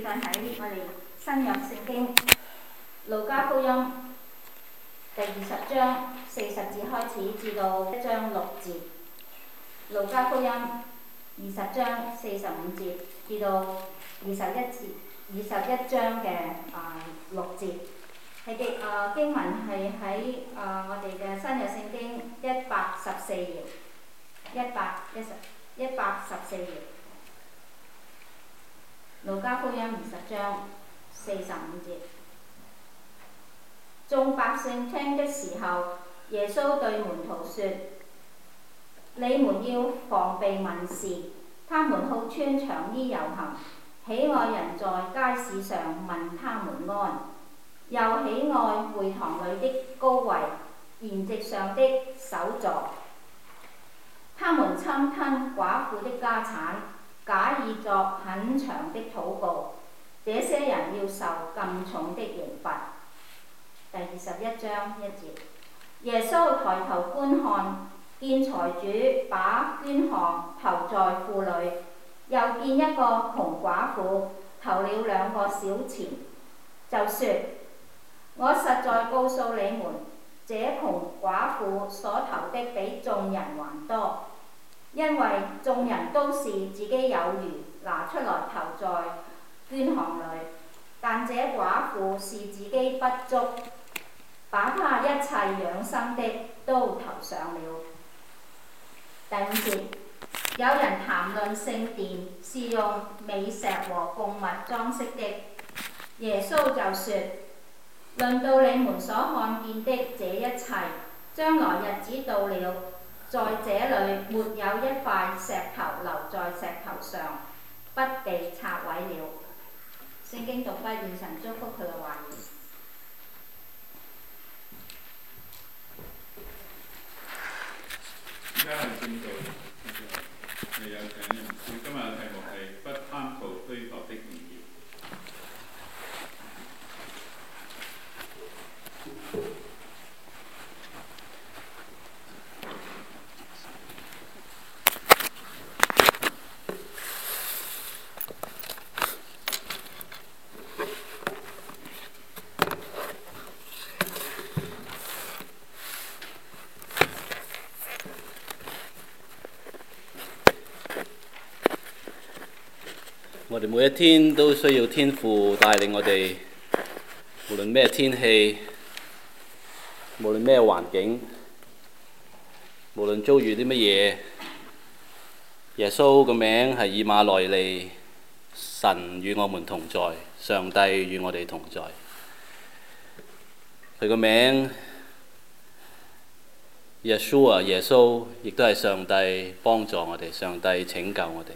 在喺我哋新約聖經路加福音第20章40節開始至到1章6節。路加福音20章45節至到21章嘅6節。經文係喺我哋嘅新約聖經114頁，114頁。路加福音20章45節。眾百姓聽的時候，耶穌對門徒說：你們要防備文士，他們好穿長衣遊行，喜愛人在街市上問他們安，又喜愛會堂裏的高位、筵席上的首座。他們侵吞寡婦的家產，假意作很長的禱告，這些人要受更重的刑罰。第21章1節。耶穌抬頭觀看，見財主把捐項投在庫裏，又見一個窮寡婦投了2個小錢，就說：我實在告訴你們，這窮寡婦所投的比眾人還多，因為眾人都是自己有餘拿出來投在捐項裏，但這寡婦是自己不足，把她一切養生的都投上了。第5節。有人談論聖殿是用美石和貢物裝飾的，耶穌就說：論到你們所看見的這一切，將來日子到了，在這裏沒有一塊石頭留在石頭上，不被拆毀了。聖經讀畢，願神祝福佢嘅話語。 而家係正道，係有請人。今日嘅題目係不貪圖虛浮的榮耀。 我哋每一天都需要天父帶領我哋，無論咩天氣，無論咩環境，無論遭遇啲乜嘢，耶穌個名係以馬內利，神與我們同在，上帝與我哋同在。佢個名耶穌耶穌，亦都係上帝幫助我哋，上帝拯救我哋。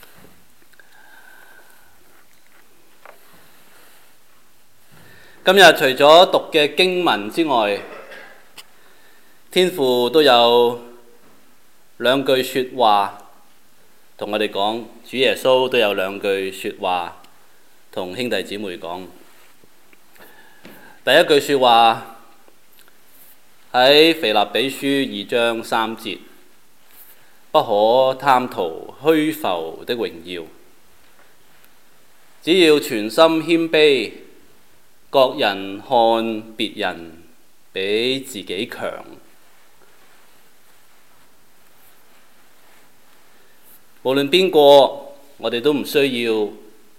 今日除咗讀嘅經文之外，天父都有2句説話同我哋講，主耶穌都有2句説話同兄弟姊妹講。第一句説話喺腓立比書2章3節，不可貪圖虛浮的榮耀，只要全心謙卑，各人看別人比自己強。無論邊個，我哋都唔需要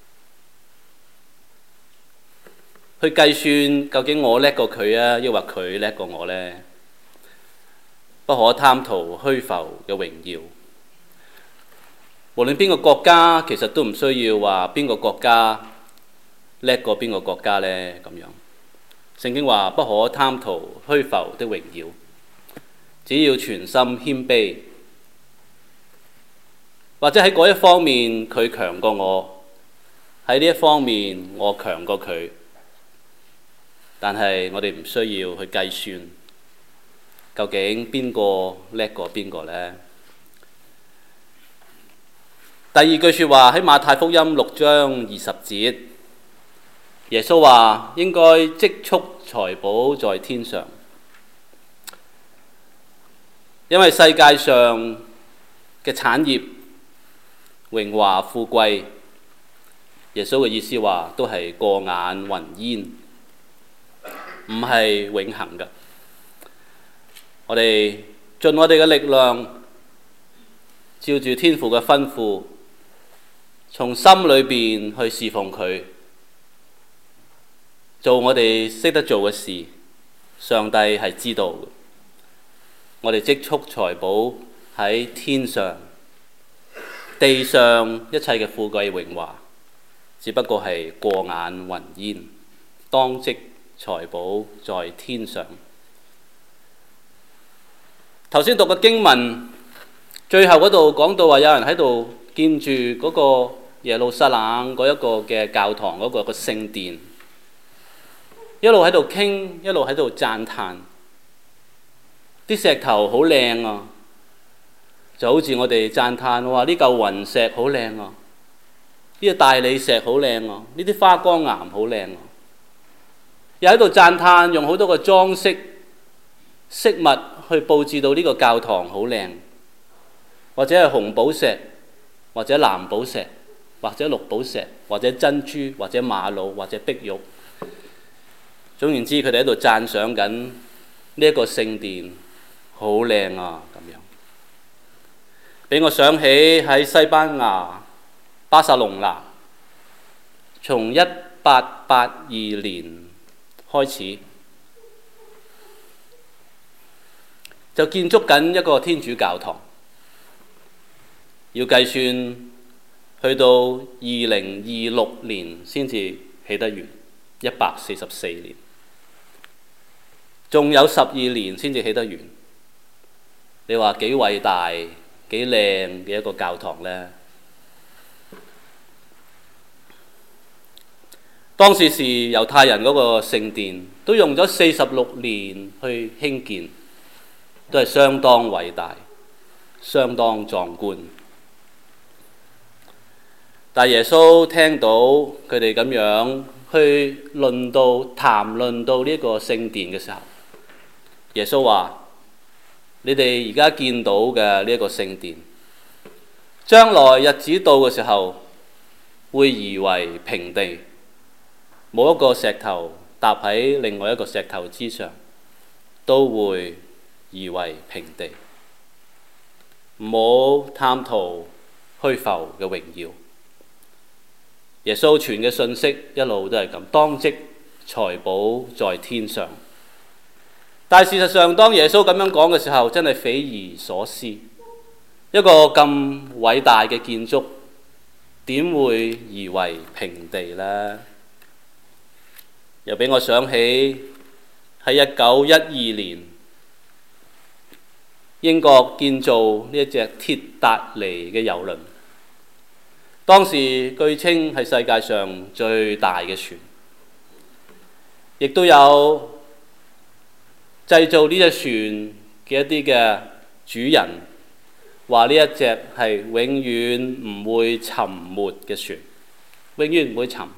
去計算究竟我叻過佢啊，抑或佢叻過我呢？不可貪圖虛浮嘅榮耀。無論邊個國家，其實都唔需要話邊個國家叻過邊個國家呢？咁樣，聖經話不可貪圖虛浮的榮耀，只要全心謙卑。或者喺嗰一方面佢強過我，喺呢一方面我強過佢，但係我哋唔需要去計算究竟邊個叻過邊個呢？第2句説話喺馬太福音6章20節。耶穌話應該積蓄財寶在天上，因為世界上嘅產業榮華富貴， 耶穌嘅意思話都係過眼雲煙，唔係永恆嘅。我哋盡我哋嘅力量，照住天父嘅吩咐，從心裏邊去侍奉佢，做我哋識得做嘅事。上帝係知道嘅。我哋積蓄財寶喺天上，地上一切嘅富貴榮華，只不過係過眼雲煙。當積財寶在天上。頭先讀嘅經文最後嗰度講到話，有人喺度見住嗰個耶路撒冷嗰一個嘅教堂嗰個聖殿，一路喺度傾，一路喺度讚嘆，啲石頭好靚啊，就好似我哋讚嘆話呢嚿雲石好靚啊，呢個大理石好靚啊，呢啲花崗岩好靚啊，又喺度讚嘆，用好多個裝飾飾物去佈置到呢個教堂好靚，或者係紅寶石，或者藍寶石，或者綠寶石，或者珍珠，或者瑪瑙，或者碧玉。總言之，佢哋喺度讚賞緊呢一個聖殿好靚啊咁樣。俾我想起喺西班牙巴塞隆拿，從1882年開始就建築緊一個天主教堂，要計算去到2026年先至起得完，144年。仲有12年先至起得完，你話幾偉大、幾靚嘅一個教堂呢？當時是猶太人嗰個聖殿，都用咗46年去興建，都係相當偉大、相當壯觀。但耶穌聽到佢哋咁樣去談論到呢個聖殿嘅時候，耶穌話：你哋而家見到嘅呢一個聖殿，將來日子到嘅時候，會夷為平地，冇一個石頭搭喺另外一個石頭之上，都會夷為平地。唔好貪圖虛浮嘅榮耀。耶穌傳嘅信息一路都係咁，當積財寶在天上。但係事實上，當耶穌咁樣講嘅時候，真係匪夷所思。一個咁偉大嘅建築，點會夷為平地呢？又俾我想起喺1912年，英國建造呢一隻鐵達尼嘅郵輪。當時據稱係世界上最大嘅船，亦都有製造呢隻船嘅一啲嘅主人話呢一隻係永遠唔會沉沒嘅船，永遠唔會沉。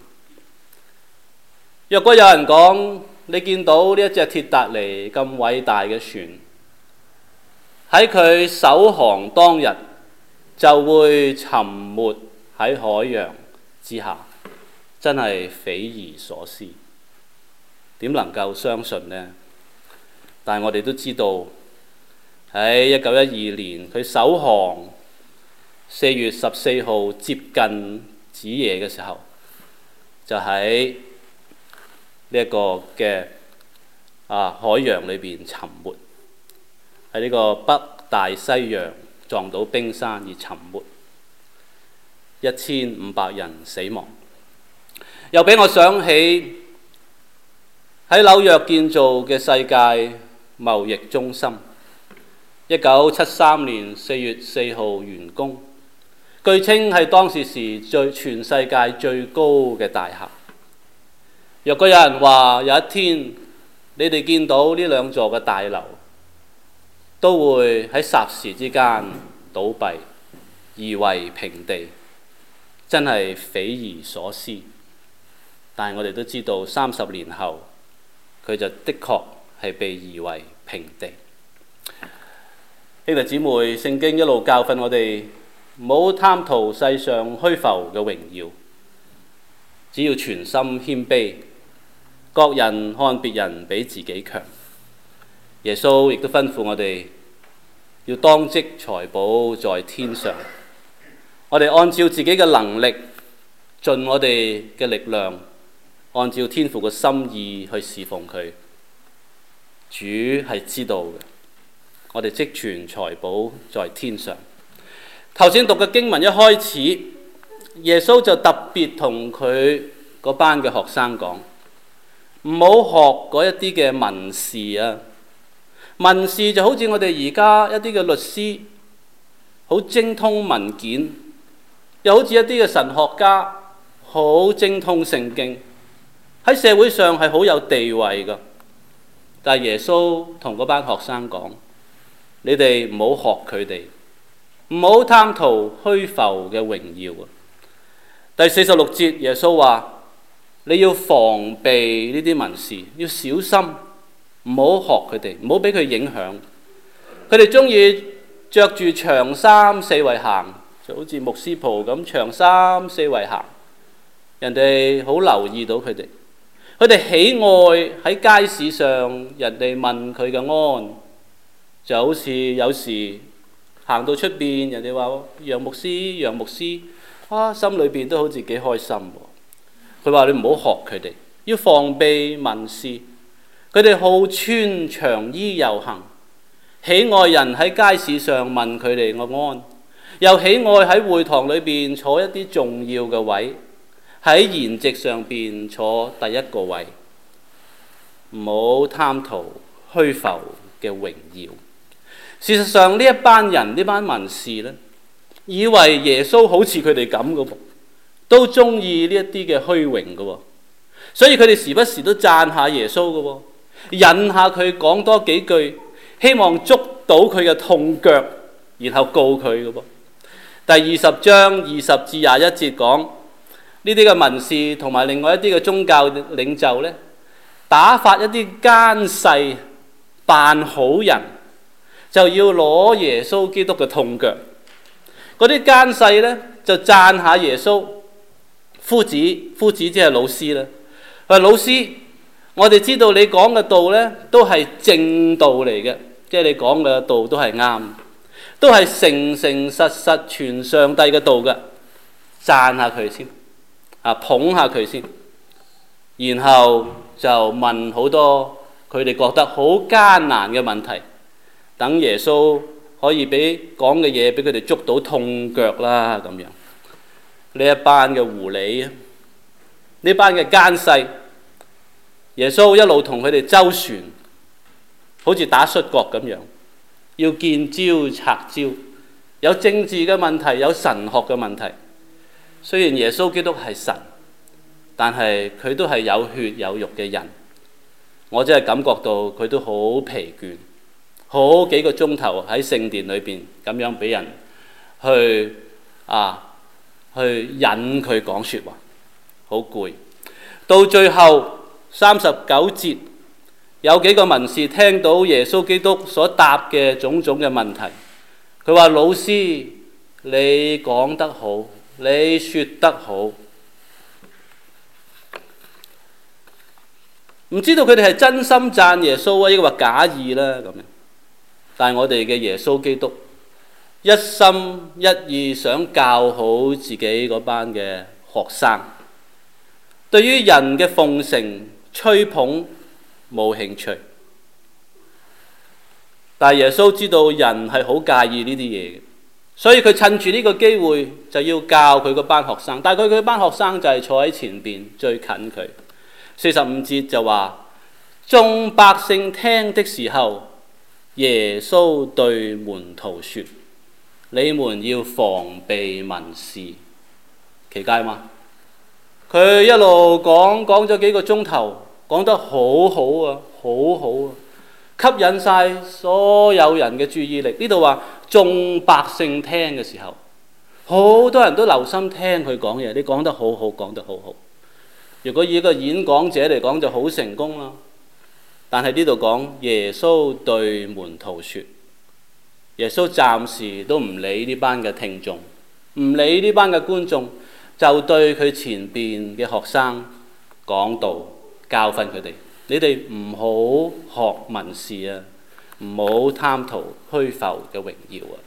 若果有人講你見到呢一隻鐵達尼咁偉大嘅船，喺佢首航當日就會沉沒喺海洋之下，真係匪夷所思，點能夠相信呢？但係我哋都知道喺1912年佢首航4月14號接近子夜嘅時候，就喺呢一個嘅海洋裏邊沉沒，喺呢個北大西洋撞到冰山而沉沒，1500人死亡。又俾我想起喺紐約建造嘅世界貿易中心，1973年4月4號完工，據稱係當時全世界最高嘅大廈。若果有人話有一天你哋見到呢兩座嘅大樓都會喺霎時之間倒閉，夷為平地，真係匪夷所思。但係我哋都知道30年後佢就的確係被夷為平地。兄弟姊妹，聖經一路教訓我哋唔好貪圖世上虛浮嘅榮耀， 只要全心謙卑，各人看別人比自己強。耶穌亦都吩咐我哋要當積財寶在天上。我哋按照自己嘅能力，盡我哋嘅力量，按照天父嘅心意去侍奉佢。主係知道嘅，我哋積存財寶在天上。頭先讀嘅經文一開始，耶穌就特別同佢嗰班嘅學生講，唔好學嗰一啲嘅文士啊。文士就好似我哋而家一啲嘅律師，好精通文件，又好似一啲嘅神學家，好精通聖經，喺社會上係好有地位㗎。但係耶穌同嗰班學生講，你哋唔好學佢哋，唔好貪圖虛浮嘅榮耀。第46節，耶穌話：你要防備呢啲文士，要小心。唔好學佢哋，唔好俾佢影響。佢哋中意着住長衫四圍行，就好似牧師袍咁長衫四圍行。人哋好留意到佢哋，佢哋喜愛喺街市上人哋問佢嘅安，就好似有時行到出邊，人哋話楊牧師，楊牧師，心裏邊都好似幾開心。佢話你唔好學佢哋，要防備文士。佢哋好穿長衣遊行，喜愛人喺街市上問佢哋個安，又喜愛喺會堂裏邊坐一啲重要嘅位，喺筵席上邊坐第一個位。唔好貪圖虛浮嘅榮耀。事實上呢一班人，呢班文士呢，以為耶穌好似佢哋咁嘅喎，都中意呢一啲嘅虛榮嘅喎，所以佢哋時不時都讚下耶穌嘅喎，引下佢講多幾句，希望捉到佢嘅痛腳，然後告佢嘅噃。第20章20至21節講，呢啲嘅文士同埋另外一啲嘅宗教領袖呢，打發一啲奸細扮好人，就要攞耶穌基督嘅痛腳。嗰啲奸細呢，就讚下耶穌，夫子即係老師啦。佢話老師，我哋知道你講嘅道呢，都係正道嚟嘅，即係你講嘅道都係啱，都係誠誠實實傳上帝嘅道嘅。讚下佢先，捧下佢先，然後就問好多佢哋覺得好艱難嘅問題，等耶穌可以俾講嘅嘢俾佢哋捉到痛腳啦咁樣。呢一班嘅狐狸，呢班嘅奸細，耶穌一路同佢哋周旋，好似打摔角咁樣，要見招拆招，有政治嘅問題，有神學嘅問題。雖然耶穌基督係神，但係佢都係有血有肉嘅人。我真係感覺到佢都好疲倦，好幾個鐘頭喺聖殿裏邊咁樣俾人去引佢講說話，好攰。到最後39節，有幾個文士聽到耶穌基督所答嘅種種嘅問題，佢話：老師，你講得好，你說得好。唔知道佢哋係真心讚耶穌啊，抑或假意啦咁樣。但係我哋嘅耶穌基督一心一意想教好自己嗰班嘅學生，對於人嘅奉承吹捧冇興趣。但係耶穌知道人係好介意呢啲嘢嘅，所以佢趁住呢個機會就要教佢嗰班學生。但係佢班學生就係坐喺前邊最近佢。45節就話，眾百姓聽的時候，耶穌對門徒說：你們要防備文士。奇怪嘛？佢一路講咗幾個鐘頭，講得好好啊，好好啊，吸引晒所有人嘅注意力。呢度話眾百姓聽嘅時候，好多人都留心聽佢講嘢。你講得好好，講得好好。如果以一個演講者嚟講就好成功啦，但係呢度講耶穌對門徒說，耶穌暫時都唔理呢班嘅聽眾，唔理呢班嘅觀眾， 就對佢前邊嘅學生講道，教訓佢哋：你哋唔好學文士啊，唔好貪圖虛浮嘅榮耀啊！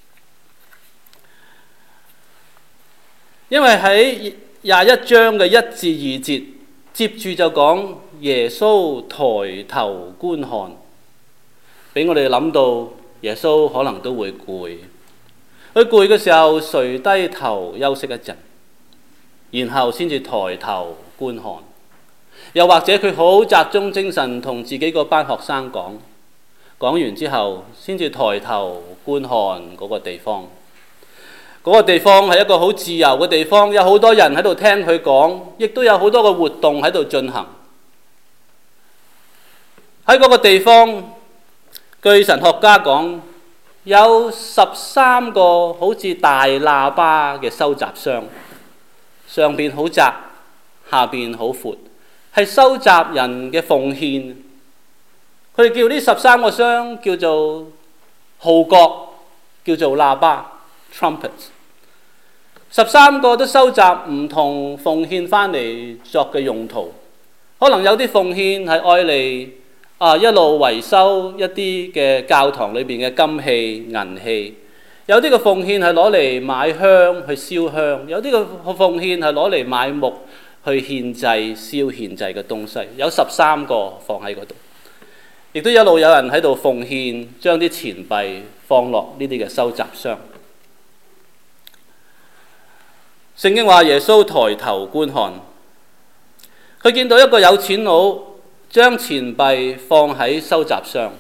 因為喺21章嘅1至2節，接住就講耶穌抬頭觀看，俾我哋諗到耶穌可能都會攰。佢攰嘅時候，垂低頭休息一陣，然後先至抬頭觀看。又或者佢好集中精神同自己嗰班學生講完之後，先至抬頭觀看嗰個地方。嗰個地方係一個好自由嘅地方，有好多人喺度聽佢講，亦都有好多個活動喺度進行。喺嗰個地方，據神學家講，有13個好似大喇叭嘅收集箱，上邊好窄，下邊好闊，係收集人嘅奉獻。佢哋叫呢13個箱叫做號角，叫做喇叭 trumpets。13個都收集唔同奉獻翻嚟作嘅用途，可能有啲奉獻係愛嚟一路維修一啲嘅教堂裏邊嘅金器銀器，有啲嘅奉獻係攞嚟買香去燒香，有啲嘅奉獻係攞嚟買木去獻祭燒獻祭嘅東西，有13個放喺嗰度，亦都一路有人喺度奉獻，將啲錢幣放落呢啲嘅收集箱。聖經話耶穌抬頭觀看，佢見到一個有錢佬將錢幣放喺收集箱，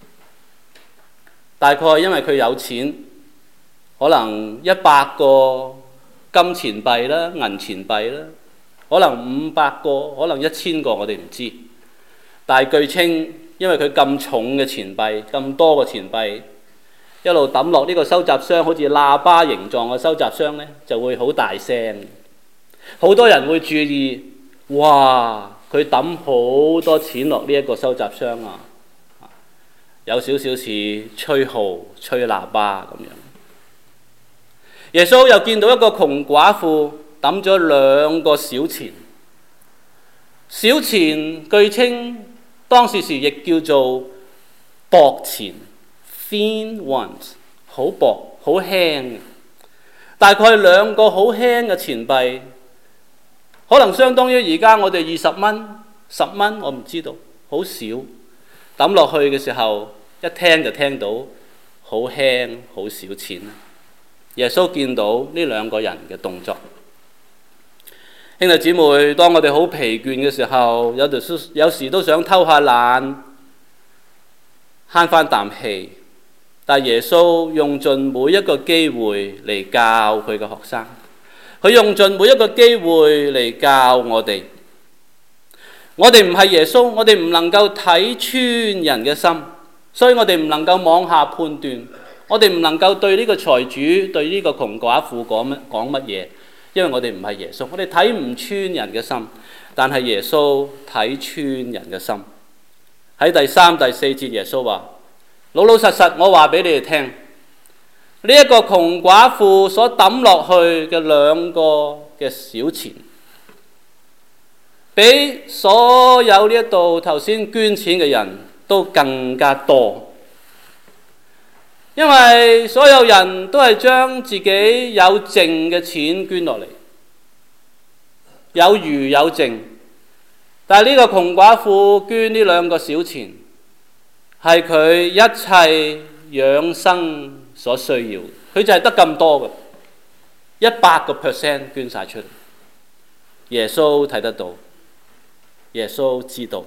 大概因為佢有錢，可能100個金錢幣啦、銀錢幣啦，可能500個，可能1000個，我哋唔知。但係據稱，因為佢咁重嘅錢幣，咁多個錢幣，一路抌落呢個收集箱，好似喇叭形狀嘅收集箱呢，就會好大聲，好多人會注意。哇！佢抌好多錢落呢一個收集箱啊，有少少似吹號、吹喇叭咁樣。耶穌又見到一個窮寡婦抌咗2個小錢，小錢據稱當時亦叫做薄錢 thin ones， 好薄好輕，大概2個好輕嘅錢幣，可能相當於而家我哋20蚊、10蚊，我唔知道，好少。抌落去嘅時候，一聽就聽到好輕好少錢。耶穌見到呢2個人嘅動作。兄弟姊妹，當我哋好疲倦嘅時候，有時都想偷下懶，慳翻啖氣。但耶穌用盡每一個機會嚟教佢嘅學生，佢用盡每一個機會嚟教我哋。我哋唔係耶穌，我哋唔能夠睇穿人嘅心，所以我哋唔能夠妄下判斷，我哋唔能夠對呢個財主、對呢個窮寡婦講乜嘢，因為我哋唔係耶穌，我哋睇唔穿人嘅心，但係耶穌睇穿人嘅心。喺第3、第4節，耶穌話：老老實實，我話俾你哋聽，呢一個窮寡婦所抌落去嘅2個嘅小錢，比所有呢一度頭先捐錢嘅人都更加多，因為所有人都係將自己有剩嘅錢捐落嚟，有餘有剩。但係呢個窮寡婦捐呢2個小錢，係佢一切養生所需要，佢就係得咁多嘅，100% 捐晒出嚟。耶穌睇得到，耶穌知道。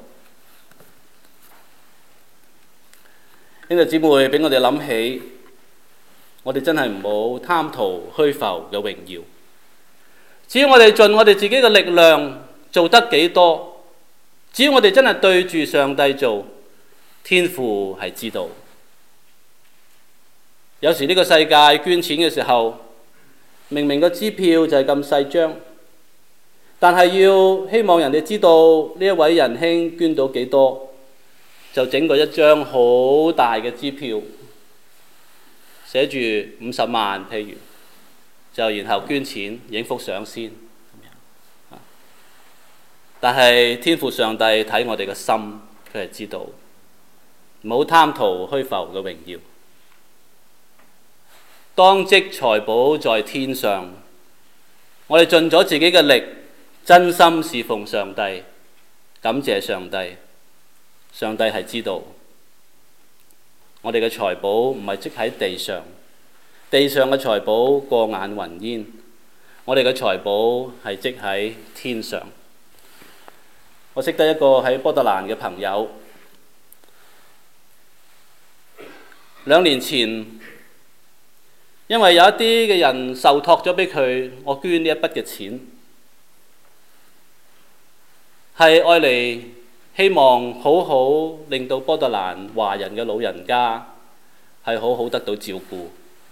兄弟姊妹，俾我哋諗起，我哋真係唔好貪圖虛浮嘅榮耀。只要我哋盡我哋自己嘅力量做得幾多，只要我哋真係對住上帝做，天父係知道。有時呢個世界捐錢嘅時候，明明個支票就係咁細張，但係要希望人哋知道呢一位仁兄捐到幾多，就整過一張好大嘅支票，寫住50萬，譬如就然後捐錢影幅相先。但係天父上帝睇我哋嘅心，佢係知道，唔好貪圖虛浮嘅榮耀。當積財寶在天上，我哋盡咗自己嘅力，真心侍奉上帝，感謝上帝。上帝係知道，我哋嘅財寶唔係積喺地上，地上嘅財寶過眼雲煙，我哋嘅財寶係積喺天上。我識得一個喺波特蘭嘅朋友，2年前，因為有一啲嘅人受託咗俾佢，我捐呢一筆嘅錢，係愛嚟希望好好令到波特蘭華人嘅老人家係好好得到照顧。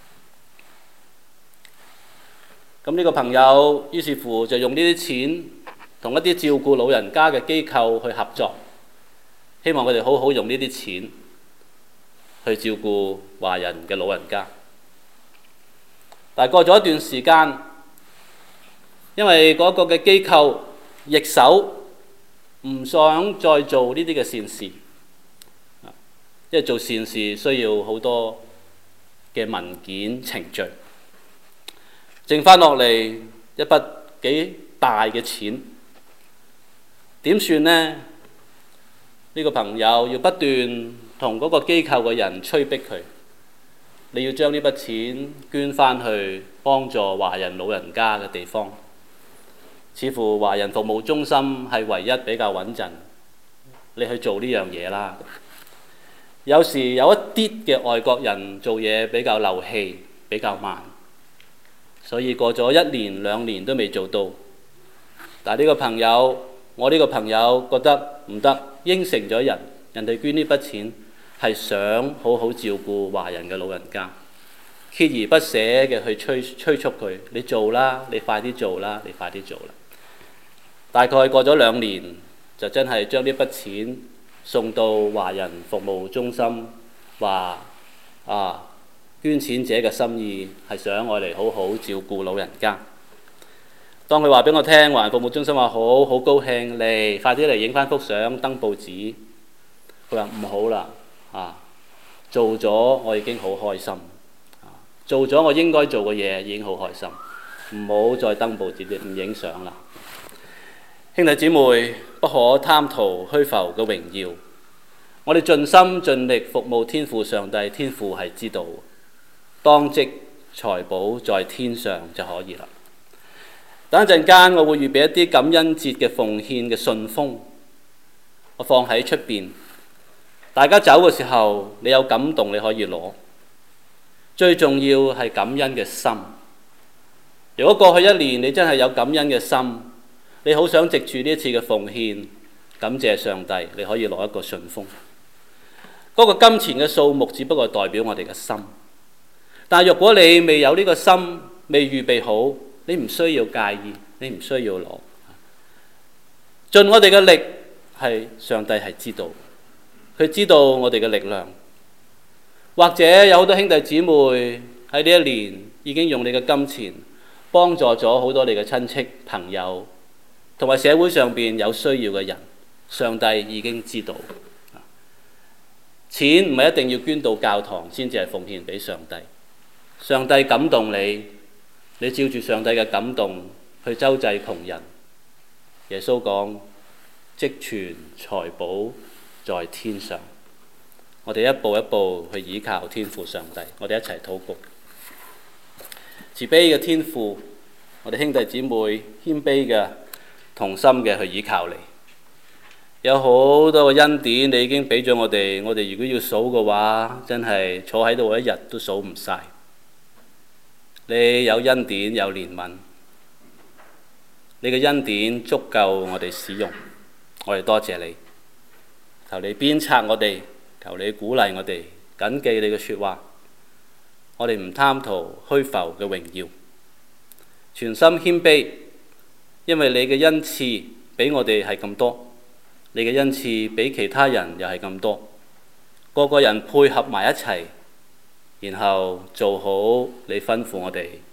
咁呢個朋友於是乎就用呢啲錢同一啲照顧老人家嘅機構去合作，希望佢哋好好用呢啲錢去照顧華人嘅老人家。但係過咗一段時間，因為嗰個嘅機構易手，唔想再做呢啲嘅善事，因為做善事需要好多嘅文件程序，剩翻落嚟一筆幾大嘅錢，點算呢？呢個朋友要不斷同嗰個機構嘅人催逼佢，你要將呢筆錢捐翻去幫助華人老人家嘅地方。似乎華人服務中心係唯一比較穩陣，你去做呢樣嘢啦。有時有一啲嘅外國人做嘢比較漏氣，比較慢，所以過咗1年2年都未做到。但係呢個朋友，我呢個朋友覺得唔得，應承咗人哋捐呢筆錢係想好好照顧華人嘅老人家，鍥而不捨嘅去催促佢，你做啦，你快啲做啦，你快啲做啦。大概過咗2年，就真係將呢筆錢送到華人服務中心，話捐錢者嘅心意係想我哋好好照顧老人家。當佢話俾我聽，華人服務中心話好高興，嚟快啲嚟影翻幅相登報紙。佢話唔好啦，做咗我已經好開心，做咗我應該做嘅嘢已經好開心，唔好再登報紙，唔影相啦。兄弟姊妹，不可貪圖虛浮嘅榮耀。我哋盡心盡力服務天父上帝，天父係知道，當積財寶在天上就可以啦。等一陣間，我會預備一啲感恩節嘅奉獻嘅信封，我放喺出邊。大家走嘅時候，你有感動你可以攞。最重要係感恩嘅心。如果過去1年你真係有感恩嘅心，你好想藉住呢一次嘅奉獻感謝上帝，你可以攞一個信封。嗰個金錢嘅數目只不過代表我哋嘅心。但係若果你未有呢個心，未預備好，你唔需要介意，你唔需要攞。盡我哋嘅力，係上帝係知道，佢知道我哋嘅力量。或者有好多兄弟姊妹喺呢1年已經用你嘅金錢幫助咗好多你嘅親戚朋友，同埋社會上邊有需要嘅人，上帝已經知道。錢唔係一定要捐到教堂先至係奉獻俾上帝。上帝感動你，你照住上帝嘅感動去周濟窮人。耶穌講：積存財寶在天上。我哋一步一步去倚靠天父上帝。我哋一齊禱告。慈悲嘅天父，我哋兄弟姊妹謙卑嘅同心嘅去倚靠你。有好多個恩典你已經俾咗我哋，我哋如果要數嘅話，真係坐喺度一日都數唔晒。你有恩典，有憐憫，你嘅恩典足夠我哋使用，我哋多謝你。求你鞭策我哋，求你鼓勵我哋，謹記你嘅說話。我哋唔貪圖虛浮嘅榮耀，全心謙卑，因為你嘅恩賜俾我哋係咁多。你嘅恩賜比其他人又係咁多，個個人配合埋一齊，然後做好你吩咐我哋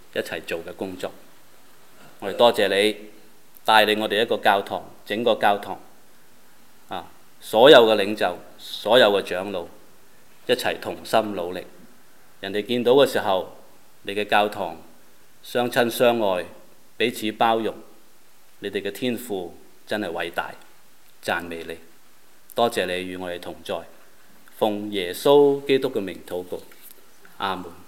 一齊做嘅工作。我哋多謝你帶領我哋一個教堂，整個教堂所有嘅領袖、所有嘅長老一齊同心努力。人哋見到嘅時候，你嘅教堂相親相愛，彼此包容，你哋嘅天父真係偉大，讚美你。多謝你與我哋同在，奉耶穌基督嘅名禱告，阿門。